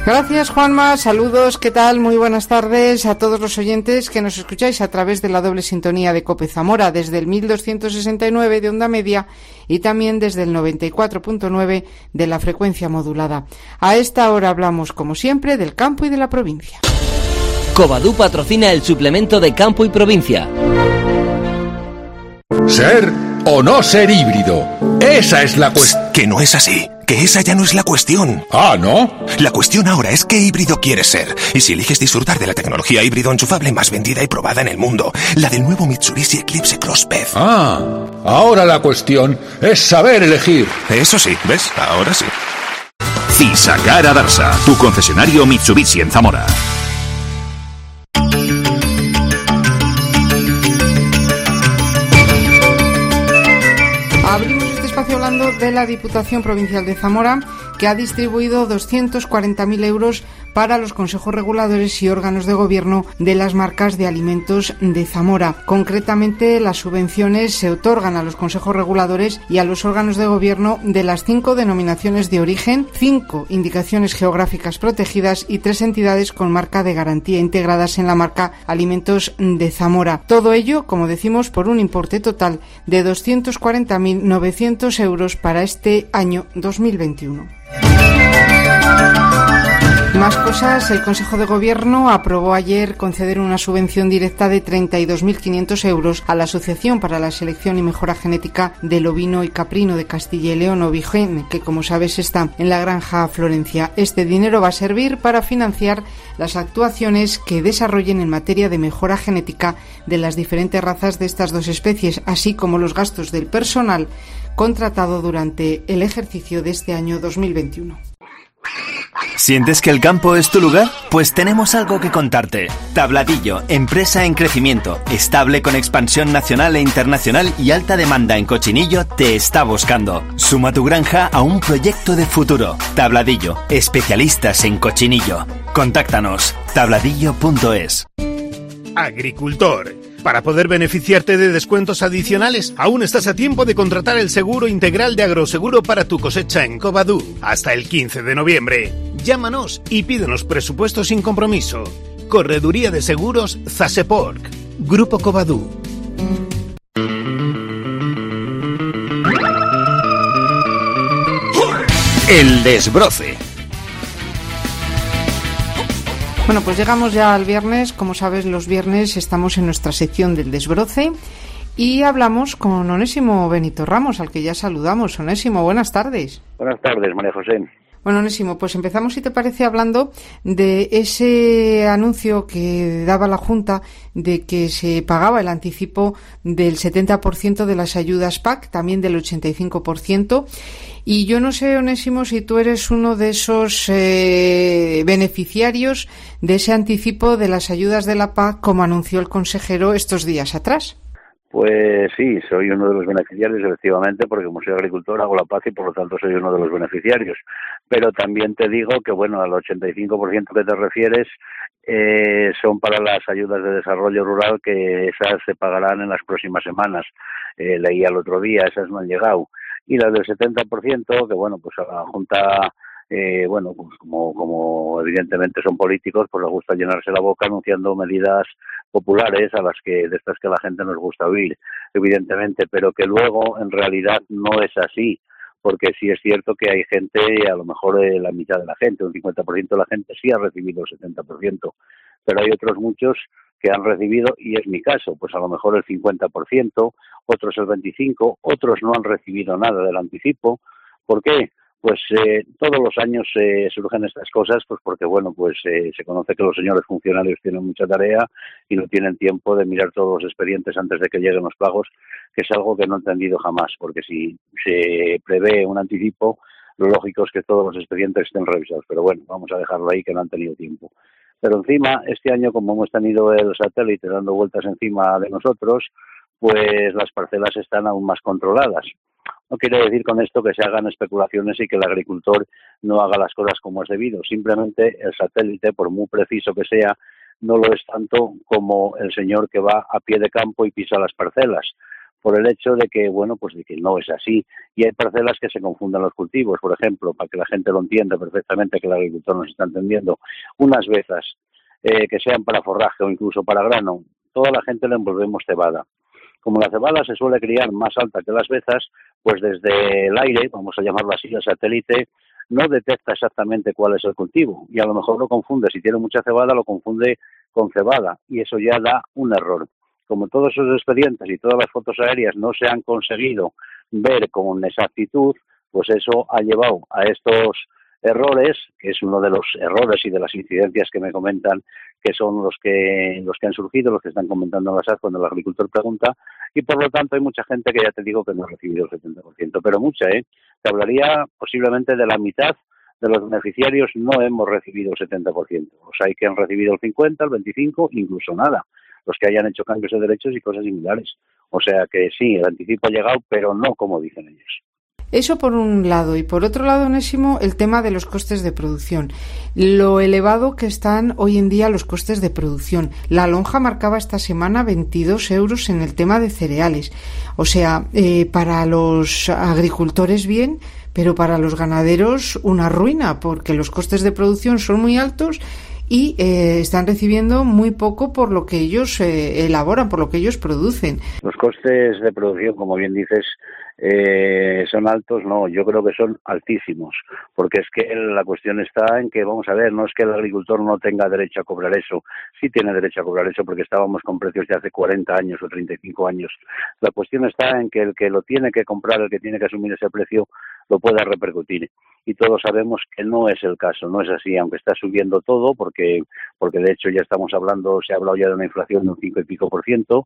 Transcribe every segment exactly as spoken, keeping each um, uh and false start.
Gracias, Juanma. Saludos, ¿qué tal? Muy buenas tardes a todos los oyentes que nos escucháis a través de la doble sintonía de COPE Zamora desde el mil doscientos sesenta y nueve de onda media y también desde el noventa y cuatro punto nueve de la frecuencia modulada. A esta hora hablamos, como siempre, del campo y de la provincia. Covadú patrocina el suplemento de Campo y Provincia. ¿Ser o no ser híbrido? Esa es la cuestión. Que no es así. Que esa ya no es la cuestión. Ah, ¿no? La cuestión ahora es qué híbrido quieres ser. Y si eliges disfrutar de la tecnología híbrido enchufable más vendida y probada en el mundo, la del nuevo Mitsubishi Eclipse Cross-P E V. Ah, ahora la cuestión es saber elegir. Eso sí, ¿ves? Ahora sí. Cisakara Darsa, tu concesionario Mitsubishi en Zamora. Abrimos este espacio hablando de la Diputación Provincial de Zamora, que ha distribuido doscientos cuarenta mil euros para los consejos reguladores y órganos de gobierno de las marcas de alimentos de Zamora. Concretamente, las subvenciones se otorgan a los consejos reguladores y a los órganos de gobierno de las cinco denominaciones de origen, cinco indicaciones geográficas protegidas y tres entidades con marca de garantía integradas en la marca Alimentos de Zamora. Todo ello, como decimos, por un importe total de doscientos cuarenta mil novecientos euros para este año dos mil veintiuno. Más cosas. El Consejo de Gobierno aprobó ayer conceder una subvención directa de treinta y dos mil quinientos euros a la Asociación para la Selección y Mejora Genética del Ovino y Caprino de Castilla y León, Ovigen, que como sabes está en la Granja Florencia. Este dinero va a servir para financiar las actuaciones que desarrollen en materia de mejora genética de las diferentes razas de estas dos especies, así como los gastos del personal contratado durante el ejercicio de este año dos mil veintiuno. ¿Sientes que el campo es tu lugar? Pues tenemos algo que contarte. Tabladillo, empresa en crecimiento, estable con expansión nacional e internacional y alta demanda en cochinillo, te está buscando. Suma tu granja a un proyecto de futuro. Tabladillo, especialistas en cochinillo. Contáctanos, tabladillo punto es. Agricultor. Para poder beneficiarte de descuentos adicionales, aún estás a tiempo de contratar el seguro integral de agroseguro para tu cosecha en Covadú hasta el quince de noviembre. Llámanos y pídenos presupuesto sin compromiso. Correduría de Seguros Zaseporc. Grupo Covadú. El desbroce. Bueno, pues llegamos ya al viernes. Como sabes, los viernes estamos en nuestra sección del desbroce y hablamos con Onésimo Benito Ramos, al que ya saludamos. Onésimo, buenas tardes. Buenas tardes, María José. Bueno, Onésimo, pues empezamos, si te parece, hablando de ese anuncio que daba la Junta de que se pagaba el anticipo del setenta por ciento de las ayudas P A C, también del ochenta y cinco por ciento. Y yo no sé, Onésimo, si tú eres uno de esos eh, beneficiarios de ese anticipo de las ayudas de la P A C, como anunció el consejero estos días atrás. Pues sí, soy uno de los beneficiarios, efectivamente, porque como soy agricultor hago la P A C y por lo tanto soy uno de los beneficiarios. Pero también te digo que, bueno, al ochenta y cinco por ciento que te refieres eh, son para las ayudas de desarrollo rural, que esas se pagarán en las próximas semanas. Eh, leí el otro día, esas no han llegado. Y las del setenta por ciento, que bueno, pues a la Junta, eh, bueno, pues como, como evidentemente son políticos, pues les gusta llenarse la boca anunciando medidas populares a las que, de estas que la gente nos gusta oír, evidentemente, pero que luego en realidad no es así, porque sí es cierto que hay gente, a lo mejor eh, la mitad de la gente, un cincuenta por ciento de la gente sí ha recibido el setenta por ciento, pero hay otros muchos que han recibido, y es mi caso, pues a lo mejor el cincuenta por ciento, otros el veinticinco por ciento, otros no han recibido nada del anticipo. ¿Por qué? Pues eh, todos los años eh, surgen estas cosas, pues porque, bueno, pues eh, se conoce que los señores funcionarios tienen mucha tarea y no tienen tiempo de mirar todos los expedientes antes de que lleguen los pagos, que es algo que no he entendido jamás, porque si se prevé un anticipo, lo lógico es que todos los expedientes estén revisados, pero bueno, vamos a dejarlo ahí, que no han tenido tiempo. Pero encima, este año, como hemos tenido el satélite dando vueltas encima de nosotros, pues las parcelas están aún más controladas. No quiere decir con esto que se hagan especulaciones y que el agricultor no haga las cosas como es debido. Simplemente el satélite, por muy preciso que sea, no lo es tanto como el señor que va a pie de campo y pisa las parcelas. por el hecho de que, bueno, pues de que no es así. Y hay parcelas que se confunden los cultivos. Por ejemplo, para que la gente lo entienda perfectamente, que el agricultor nos está entendiendo, unas vezas eh, que sean para forraje o incluso para grano, toda la gente le envolvemos cebada. Como la cebada se suele criar más alta que las vezas, pues desde el aire, vamos a llamarlo así, el satélite, no detecta exactamente cuál es el cultivo y a lo mejor lo confunde, si tiene mucha cebada lo confunde con cebada y eso ya da un error. Como todos esos expedientes y todas las fotos aéreas no se han conseguido ver con exactitud, pues eso ha llevado a estos errores, que es uno de los errores y de las incidencias que me comentan, que son los que los que han surgido, los que están comentando en la S A C cuando el agricultor pregunta, y por lo tanto hay mucha gente que ya te digo que no ha recibido el setenta por ciento, pero mucha, ¿eh? Te hablaría posiblemente de la mitad de los beneficiarios no hemos recibido el setenta por ciento. O sea, hay que han recibido el cincuenta, el veinticinco, incluso nada. Los que hayan hecho cambios de derechos y cosas similares. O sea que sí, el anticipo ha llegado, pero no como dicen ellos. Eso por un lado. Y por otro lado, Onésimo, el tema de los costes de producción. Lo elevado que están hoy en día los costes de producción. La lonja marcaba esta semana veintidós euros en el tema de cereales. O sea, eh, para los agricultores bien, pero para los ganaderos una ruina, porque los costes de producción son muy altos y eh, están recibiendo muy poco por lo que ellos eh, elaboran, por lo que ellos producen. Los costes de producción, como bien dices, eh, son altos, no, yo creo que son altísimos, porque es que la cuestión está en que, vamos a ver, no es que el agricultor no tenga derecho a cobrar eso, sí tiene derecho a cobrar eso porque estábamos con precios de hace cuarenta años o treinta y cinco años. La cuestión está en que el que lo tiene que comprar, el que tiene que asumir ese precio, lo pueda repercutir. Y todos sabemos que no es el caso, no es así, aunque está subiendo todo, porque porque de hecho ya estamos hablando, se ha hablado ya de una inflación de un cinco y pico por ciento,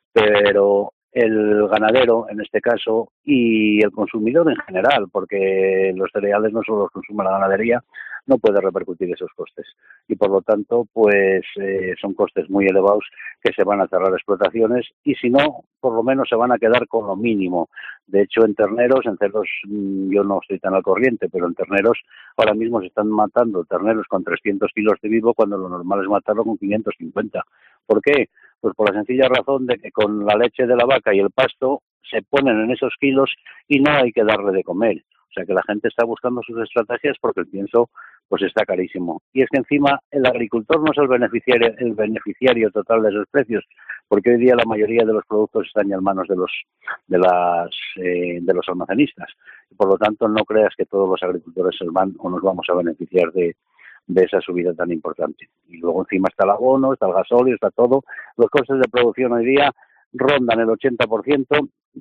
pero el ganadero, en este caso, y el consumidor en general, porque los cereales no solo los consume la ganadería, no puede repercutir esos costes. Y por lo tanto, pues eh, son costes muy elevados que se van a cerrar explotaciones y si no, por lo menos se van a quedar con lo mínimo. De hecho, en terneros, en cerdos, yo no estoy tan al corriente, pero en terneros ahora mismo se están matando terneros con trescientos kilos de vivo cuando lo normal es matarlo con quinientos cincuenta. ¿Por qué? Pues por la sencilla razón de que con la leche de la vaca y el pasto se ponen en esos kilos y no hay que darle de comer. O sea que la gente está buscando sus estrategias porque el pienso pues está carísimo. Y es que encima el agricultor no es el beneficiario, el beneficiario total de esos precios, porque hoy día la mayoría de los productos están ya en manos de los de las eh, de los almacenistas. Y por lo tanto no creas que todos los agricultores se van o nos vamos a beneficiar de de esa subida tan importante. Y luego encima está el abono, está el gasóleo, está todo. Los costes de producción hoy día rondan el ochenta por ciento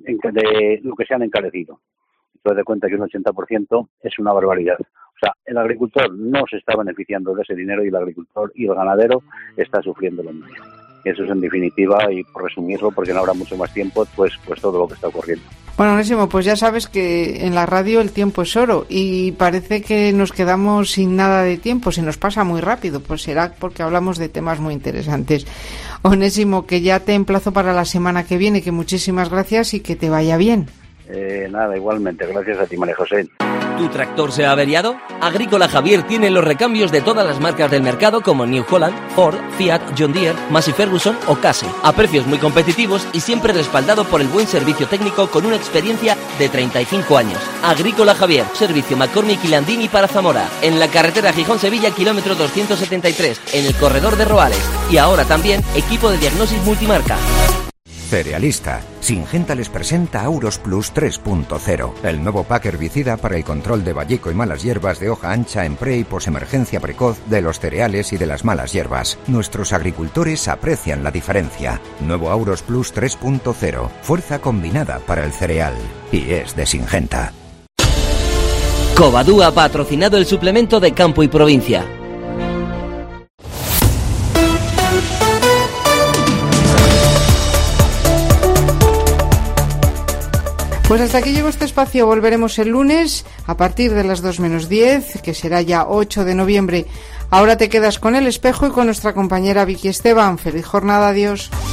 de lo que se han encarecido. Te das cuenta que un ochenta por ciento es una barbaridad. O sea, el agricultor no se está beneficiando de ese dinero y el agricultor y el ganadero está sufriendo lo mismo. Eso es en definitiva, y por resumirlo, porque no habrá mucho más tiempo, pues pues todo lo que está ocurriendo. Bueno, Onésimo, pues ya sabes que en la radio el tiempo es oro y parece que nos quedamos sin nada de tiempo, se nos pasa muy rápido, pues será porque hablamos de temas muy interesantes. Onésimo, que ya te emplazo para la semana que viene, que muchísimas gracias y que te vaya bien. Eh, nada, igualmente, gracias a ti, María José. ¿Tu tractor se ha averiado? Agrícola Javier tiene los recambios de todas las marcas del mercado como New Holland, Ford, Fiat, John Deere, Massey Ferguson o Case, a precios muy competitivos y siempre respaldado por el buen servicio técnico con una experiencia de treinta y cinco años. Agrícola Javier, servicio McCormick y Landini para Zamora, en la carretera Gijón-Sevilla, kilómetro doscientos setenta y tres, en el corredor de Roales, y ahora también equipo de diagnosis multimarca. Cerealista, Syngenta les presenta Auros Plus tres punto cero, el nuevo pack herbicida para el control de valleco y malas hierbas de hoja ancha en pre y posemergencia precoz de los cereales y de las malas hierbas. Nuestros agricultores aprecian la diferencia. Nuevo Auros Plus tres punto cero, fuerza combinada para el cereal. Y es de Syngenta. Covadú ha patrocinado el suplemento de Campo y Provincia. Pues hasta aquí llegó este espacio. Volveremos el lunes a partir de las dos menos diez, que será ya ocho de noviembre. Ahora te quedas con El Espejo y con nuestra compañera Vicky Esteban. Feliz jornada, adiós.